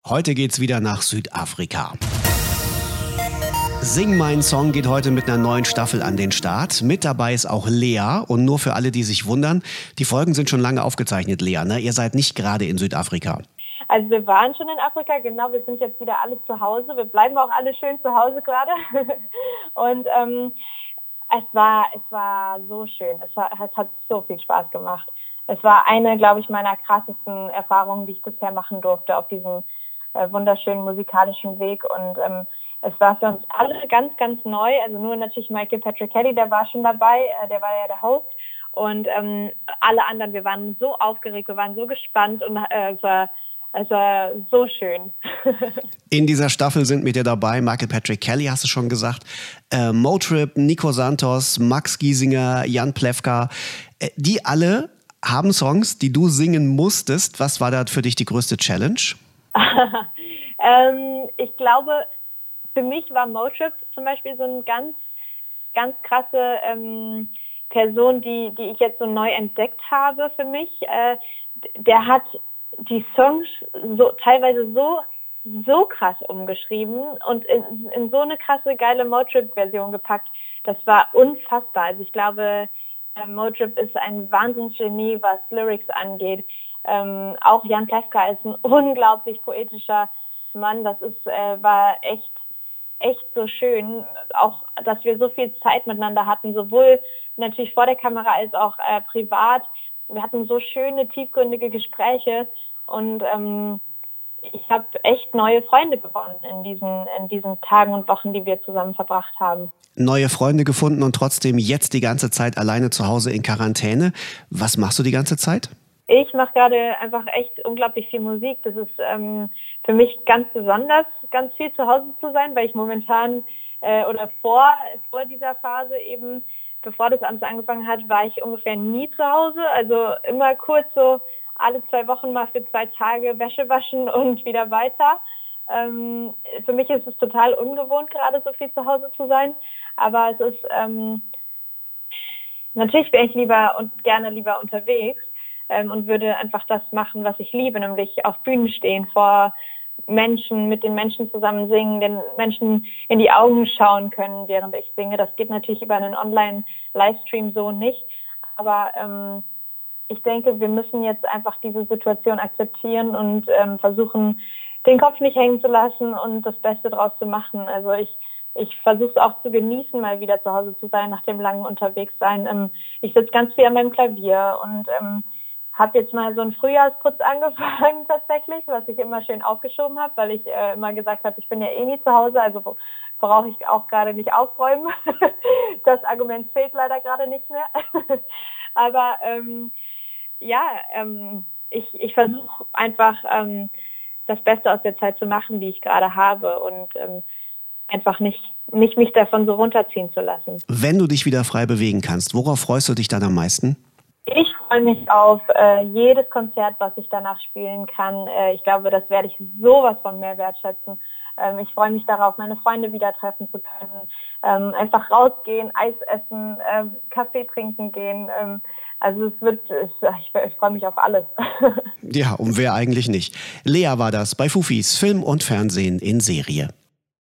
Heute geht's wieder nach Südafrika. Sing meinen Song geht heute mit einer neuen Staffel an den Start. Mit dabei ist auch Lea. Und nur für alle, die sich wundern, die Folgen sind schon lange aufgezeichnet, Lea, ne? Ihr seid nicht gerade in Südafrika. Also wir waren schon in Afrika, genau, wir sind jetzt wieder alle zu Hause. Wir bleiben auch alle schön zu Hause gerade. Und es war so schön. Es hat so viel Spaß gemacht. Es war eine, glaube ich, meiner krassesten Erfahrungen, die ich bisher machen durfte auf diesem wunderschönen musikalischen Weg. Und es war für uns alle ganz, ganz neu. Also nur natürlich Michael Patrick Kelly, der war schon dabei, der war ja der Host. Und alle anderen, wir waren so aufgeregt, wir waren so gespannt und es war so schön. In dieser Staffel sind mit dir dabei Michael Patrick Kelly, hast du schon gesagt, Motrip, Nico Santos, Max Giesinger, Jan Plewka. Die alle haben Songs, die du singen musstest. Was war da für dich die größte Challenge? Ich glaube, für mich war Motrip zum Beispiel so eine ganz, ganz krasse Person, die ich jetzt so neu entdeckt habe für mich. Der hat die Songs teilweise so krass umgeschrieben und in so eine krasse, geile Motrip-Version gepackt. Das war unfassbar. Also ich glaube, Motrip ist ein Wahnsinnsgenie, was Lyrics angeht. Auch Jan Plewka ist ein unglaublich poetischer Mann. Das war echt so schön. Auch, dass wir so viel Zeit miteinander hatten, sowohl natürlich vor der Kamera als auch privat. Wir hatten so schöne, tiefgründige Gespräche und ich habe echt neue Freunde gewonnen in diesen Tagen und Wochen, die wir zusammen verbracht haben. Neue Freunde gefunden und trotzdem jetzt die ganze Zeit alleine zu Hause in Quarantäne. Was machst du die ganze Zeit? Ich mache gerade einfach echt unglaublich viel Musik. Das ist für mich ganz besonders, ganz viel zu Hause zu sein, weil ich momentan oder vor dieser Phase eben, bevor das alles angefangen hat, war ich ungefähr nie zu Hause. Also immer kurz so alle 2 Wochen mal für 2 Tage Wäsche waschen und wieder weiter. Für mich ist es total ungewohnt, gerade so viel zu Hause zu sein. Aber es ist, natürlich wäre ich gerne lieber unterwegs und würde einfach das machen, was ich liebe, nämlich auf Bühnen stehen, vor Menschen, mit den Menschen zusammen singen, den Menschen in die Augen schauen können, während ich singe. Das geht natürlich über einen Online-Livestream so nicht. Aber ich denke, wir müssen jetzt einfach diese Situation akzeptieren und versuchen, den Kopf nicht hängen zu lassen und das Beste draus zu machen. Also ich versuche es auch zu genießen, mal wieder zu Hause zu sein, nach dem langen Unterwegssein. Ich sitze ganz viel an meinem Klavier und habe jetzt mal so einen Frühjahrsputz angefangen tatsächlich, was ich immer schön aufgeschoben habe, weil ich immer gesagt habe, ich bin ja eh nie zu Hause, also brauche ich auch gerade nicht aufräumen. Das Argument fehlt leider gerade nicht mehr. Aber ich versuche einfach das Beste aus der Zeit zu machen, die ich gerade habe und einfach nicht mich davon so runterziehen zu lassen. Wenn du dich wieder frei bewegen kannst, worauf freust du dich dann am meisten? Ich freue mich auf jedes Konzert, was ich danach spielen kann. Ich glaube, das werde ich sowas von mehr wertschätzen. Ich freue mich darauf, meine Freunde wieder treffen zu können, einfach rausgehen, Eis essen, Kaffee trinken gehen. Also ich freue mich auf alles. Ja, und wer eigentlich nicht. Lea war das bei Fufis Film und Fernsehen in Serie.